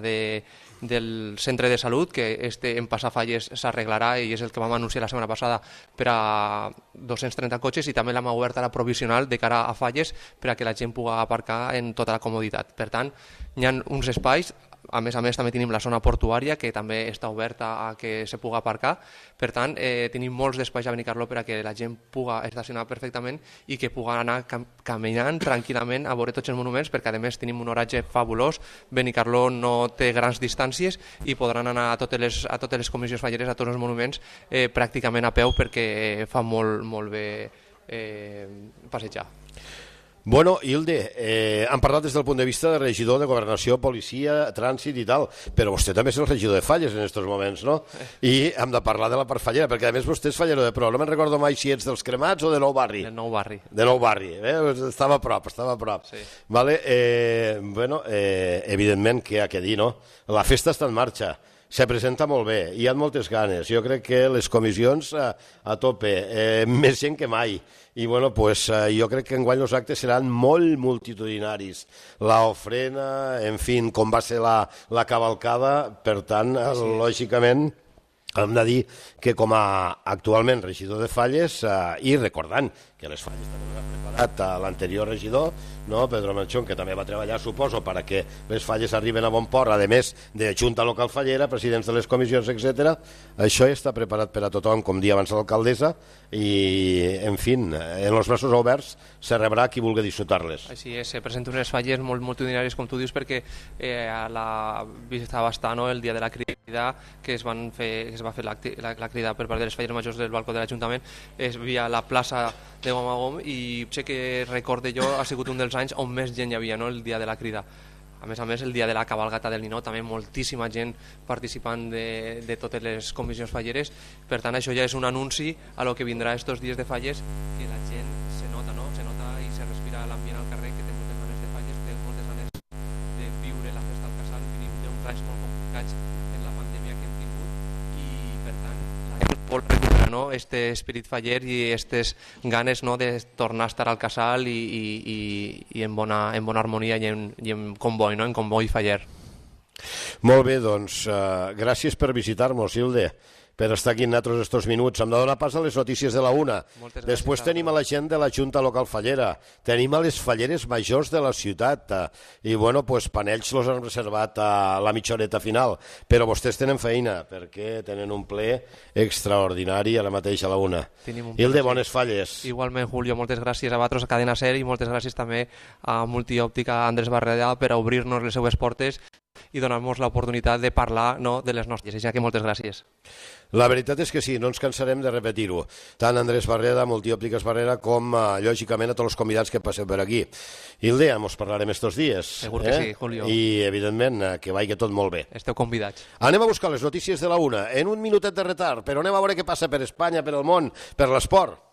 del centre de salut, que en passar falles s'arreglarà i és el que vam anunciar la setmana passada per a 230 cotxes, i també l'hem obert a la provisional de cara a falles per a que la gent pugui aparcar en tota la comoditat. Per tant, hi ha uns espais. A més, també tenim la zona portuària, que també està oberta a que se pugui aparcar. Per tant, tenim molts d'espais a Benicarló per a que la gent pugui estacionar perfectament i que pugui anar caminant tranquil·lament a veure tots els monuments, perquè a més tenim un horatge fabulós. Benicarló no té grans distàncies i podran anar a totes les comissions falleres, a tots els monuments, pràcticament a peu, perquè fa molt bé passejar. Bueno, Hilde, han parlat des del punt de vista de regidor de Governació, Policia, Trànsit i tal, però vostè també és el regidor de Falles en aquests moments, no? I hem de parlar de la part fallera, perquè a més vostè és fallero de pro. No me'n recordo mai si ets dels Cremats o de Nou Barri. De Nou Barri. De Nou Barri, estava a prop. Sí. Vale, evidentment que hi ha que dir, no? La festa està en marxa. Se presenta molt bé, hi ha moltes ganes. Jo crec que les comissions a tope, més gent que mai. I bueno, pues, jo crec que enguany els actes seran molt multitudinaris. La ofrena, en fi, com va ser la cavalcada, per tant, lògicament, hem de dir que com a actualment regidor de Falles, i recordant que les Falles també l'ha preparat l'anterior regidor, no, Pedro Manchón, que també va treballar, suposo, perquè les Falles arriben a bon port, a més de Junta Local Fallera, presidents de les comissions, etc. Això ja està preparat per a tothom, com dia abans l'alcaldessa, i, en fi, en els braços oberts se rebrà qui vulgui disfrutar-les. Així és, se presenten unes falles molt multitudinàries, com tu dius, perquè a la vista va estar el dia de la crida, que es va fer la crida per part de les falles majors del balcó de l'Ajuntament, es via la plaça de Gom a Gom, i potser que recorde jo ha sigut un dels anys on més gent hi havia, no?, el dia de la crida. A més, el dia de la cabalgata del Ninot, també moltíssima gent participant de totes les comissions falleres. Per tant, això ja és un anunci a lo que vindrà estos dies de falles, que la gent se nota, no?, se nota i se respira l'ambient al carrer, que té moltes ganes de falles, té moltes ganes de viure la festa al Casal. Venim d'uns anys molt complicats en la pandèmia que hem tingut, i per tant la gent vol recuperar, no?, este esperit faller i aquestes ganes, no?, de tornar a estar al Casal i en bona harmonia i en comboi, no?, en comboi faller. Molt bé, doncs, gràcies per visitar-nos, Hilde, per estar aquí en nosaltres estos minuts. Hem de donar pas a les notícies de la una. Després tenim a la gent de la Junta Local Fallera, tenim a les falleres majors de la ciutat, i bueno, pues panells los han reservat a la mitja horeta final, però vostès tenen feina, perquè tenen un ple extraordinari ara mateix a la una. Hilde, bones falles. Igualment, Julio, moltes gràcies a vosaltres, a Cadena Ser, i moltes gràcies també a Multiòptica Andrés Barreda per obrir-nos les seues portes i donar-nos l'oportunitat de parlar, no, de les nostres. Ja que moltes gràcies. La veritat és que sí, no ens cansarem de repetir-ho. Tant Andrés Barreda, Multiòptiques Barrera, com, lògicament, a tots els convidats que passeu per aquí. Hilde, ens parlarem estos dies. Segur que sí, Julio. I, evidentment, que vagi tot molt bé. Esteu convidats. Anem a buscar les notícies de la una. En un minutet de retard, però anem a veure què passa per Espanya, per el món, per l'esport.